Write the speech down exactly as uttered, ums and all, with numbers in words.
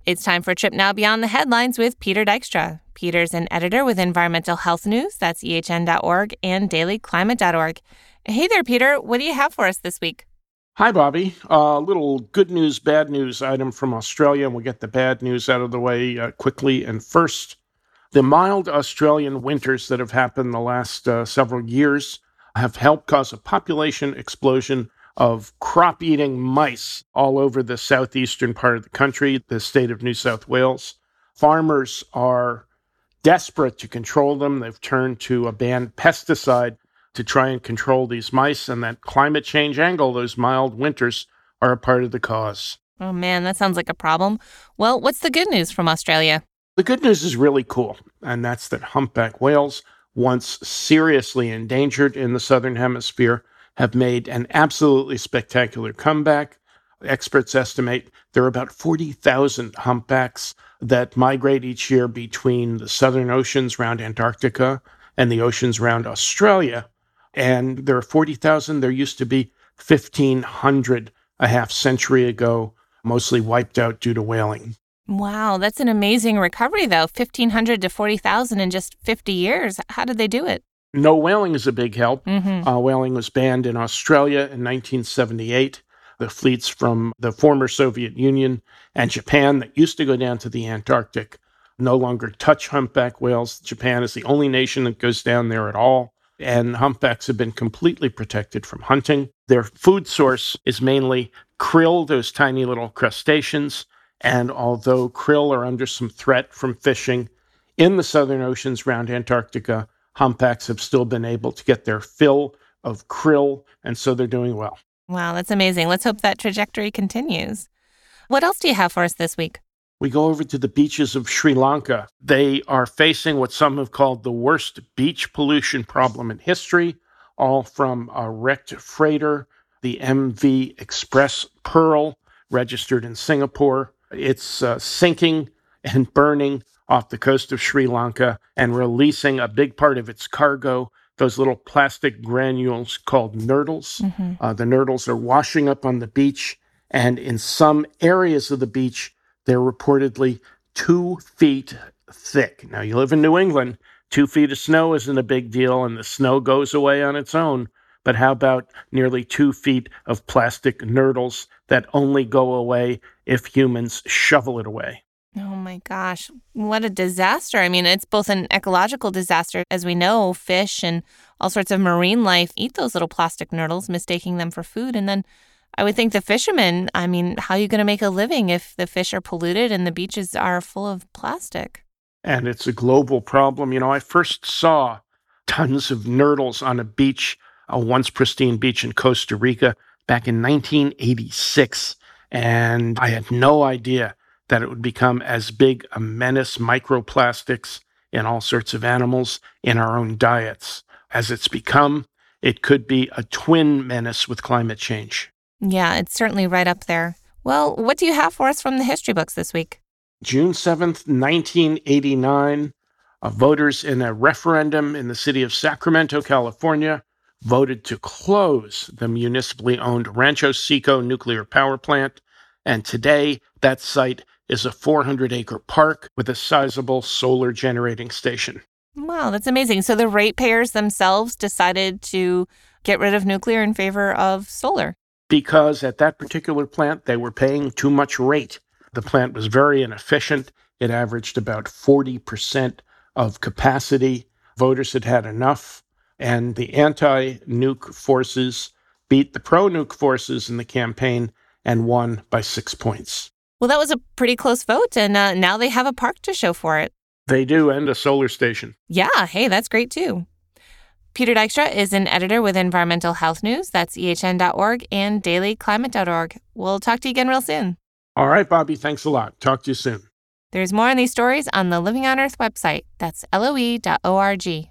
It's time for a trip now beyond the headlines with Peter Dykstra. Peter's an editor with Environmental Health News, that's E H N dot org, and daily climate dot org. Hey there, Peter. What do you have for us this week? Hi, Bobby. A uh, little good news, bad news item from Australia, and we'll get the bad news out of the way uh, quickly. And first, the mild Australian winters that have happened the last uh, several years have helped cause a population explosion of crop-eating mice all over the southeastern part of the country, the state of New South Wales. Farmers are desperate to control them. They've turned to a banned pesticide to try and control these mice, and that climate change angle, those mild winters, are a part of the cause. Oh, man, that sounds like a problem. Well, what's the good news from Australia? The good news is really cool, and that's that humpback whales, once seriously endangered in the Southern Hemisphere, have made an absolutely spectacular comeback. Experts estimate there are about forty thousand humpbacks that migrate each year between the southern oceans around Antarctica and the oceans around Australia. And there are forty thousand. There used to be fifteen hundred a half century ago, mostly wiped out due to whaling. Wow, that's an amazing recovery, though. fifteen hundred to forty thousand in just fifty years. How did they do it? No whaling is a big help. Mm-hmm. Uh, whaling was banned in Australia in nineteen seventy-eight. The fleets from the former Soviet Union and Japan that used to go down to the Antarctic no longer touch humpback whales. Japan is the only nation that goes down there at all. And humpbacks have been completely protected from hunting. Their food source is mainly krill, those tiny little crustaceans. And although krill are under some threat from fishing in the southern oceans around Antarctica, humpbacks have still been able to get their fill of krill, and so they're doing well. Wow, that's amazing. Let's hope that trajectory continues. What else do you have for us this week? We go over to the beaches of Sri Lanka. They are facing what some have called the worst beach pollution problem in history, all from a wrecked freighter, the M V Express Pearl, registered in Singapore. It's uh, sinking and burning off the coast of Sri Lanka and releasing a big part of its cargo, those little plastic granules called nurdles. Mm-hmm. Uh, the nurdles are washing up on the beach, and in some areas of the beach, they're reportedly two feet thick. Now, you live in New England, two feet of snow isn't a big deal, and the snow goes away on its own. But how about nearly two feet of plastic nurdles that only go away if humans shovel it away? Oh my gosh, what a disaster. I mean, it's both an ecological disaster. As we know, fish and all sorts of marine life eat those little plastic nurdles, mistaking them for food. And then I would think the fishermen, I mean, how are you going to make a living if the fish are polluted and the beaches are full of plastic? And it's a global problem. You know, I first saw tons of nurdles on a beach, a once pristine beach in Costa Rica back in nineteen eighty-six. And I had no idea that it would become as big a menace, microplastics in all sorts of animals in our own diets. As it's become, it could be a twin menace with climate change. Yeah, it's certainly right up there. Well, what do you have for us from the history books this week? June seventh, nineteen eighty-nine, uh, voters in a referendum in the city of Sacramento, California, voted to close the municipally owned Rancho Seco nuclear power plant. And today, that site is a four hundred acre park with a sizable solar generating station. Wow, that's amazing. So the ratepayers themselves decided to get rid of nuclear in favor of solar. Because at that particular plant, they were paying too much rate. The plant was very inefficient. It averaged about forty percent of capacity. Voters had had enough. And the anti-nuke forces beat the pro-nuke forces in the campaign and won by six points. Well, that was a pretty close vote, and uh, now they have a park to show for it. They do, and a solar station. Yeah, hey, that's great too. Peter Dykstra is an editor with Environmental Health News. That's E H N dot org and daily climate dot org. We'll talk to you again real soon. All right, Bobby, thanks a lot. Talk to you soon. There's more on these stories on the Living on Earth website. That's L O E dot org.